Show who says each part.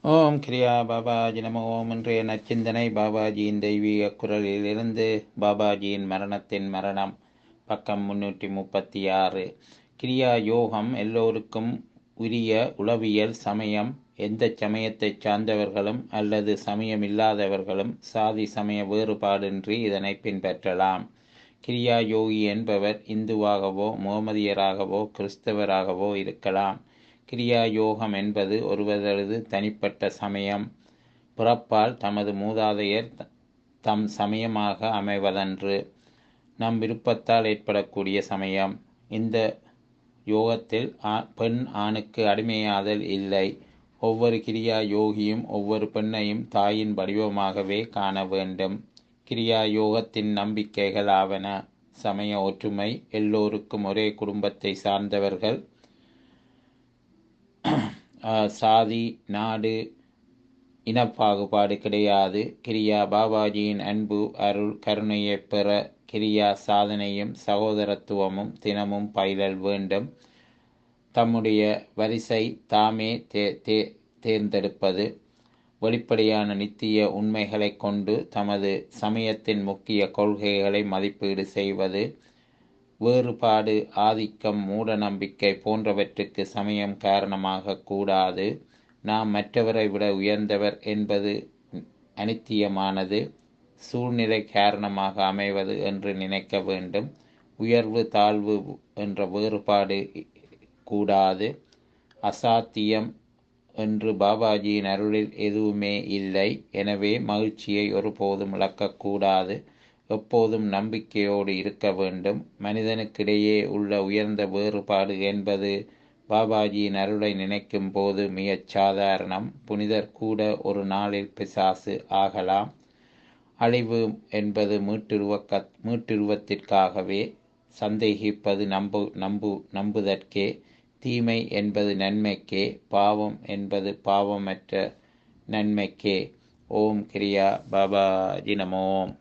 Speaker 1: ஓம் கிரியா பாபாஜி நம ஓம். இன்றைய நச்சிந்தனை பாபாஜியின் தெய்வீக குரலிலிருந்து. பாபாஜியின் மரணம், பக்கம் 336. கிரியா யோகம் எல்லோருக்கும் உரிய உளவியல் சமயம். எந்த சமயத்தை சார்ந்தவர்களும் அல்லது சமயமில்லாதவர்களும் சாதி சமய வேறுபாடின்றி இதனை பின்பற்றலாம். கிரியா யோகி என்பவர் இந்துவாகவோ முகமதியராகவோ கிறிஸ்தவராகவோ இருக்கலாம். கிரியா யோகம் என்பது ஒருவரது தனிப்பட்ட சமயம். பிறப்பால் தமது மூதாதையர் தம் சமயமாக அமைவதன்று, நம் விருப்பத்தால் ஏற்படக்கூடிய சமயம். இந்த யோகத்தில் பெண் ஆணுக்கு அடிமையாதல் இல்லை. ஒவ்வொரு கிரியா யோகியும் ஒவ்வொரு பெண்ணையும் தாயின் வடிவமாகவே காண வேண்டும். கிரியா யோகத்தின் நம்பிக்கைகள் ஆவன: சமய ஒற்றுமை, எல்லோருக்கும் ஒரே குடும்பத்தை சார்ந்தவர்கள், சாதி நாடு இனப்பாகுபாடு கிடையாது, கிரியா பாபாஜியின் அன்பு அருள் கருணையை பெற கிரியா சாதனையும் சகோதரத்துவமும் தினமும் பயிலல் வேண்டும். தம்முடைய வரிசை தாமே தேர்ந்தெடுப்பது, வெளிப்படையான நித்திய உண்மைகளை கொண்டு தமது சமயத்தின் முக்கிய கொள்கைகளை மதிப்பீடு செய்வது, வேறுபாடு, ஆதிக்கம், மூட நம்பிக்கை போன்றவற்றுக்கு சமயம் காரணமாக கூடாது. நாம் மற்றவரை விட உயர்ந்தவர் என்பது அனித்தியமானது, சூழ்நிலை காரணமாக அமைவது என்று நினைக்க வேண்டும். உயர்வு தாழ்வு என்ற வேறுபாடு கூடாது. அசாத்தியம் என்று பாபாஜியின் அருளில் எதுவுமே இல்லை. எனவே மகிழ்ச்சியை ஒருபோதும் இழக்கக்கூடாது. எப்போதும் நம்பிக்கையோடு இருக்க வேண்டும். மனிதனுக்கிடையே உள்ள உயர்ந்த வேறுபாடு என்பது பாபாஜியின் அருளை நினைக்கும் போது மிகச் சாதாரணம். புனிதர் கூட ஒரு நாளில் பிசாசு ஆகலாம். அழிவு என்பது மீட்டுருவத்திற்காகவே. சந்தேகிப்பது நம்புதற்கே. தீமை என்பது நன்மைக்கே. பாவம் என்பது பாவமற்ற நன்மைக்கே. ஓம் கிரியா பாபாஜி நமோ.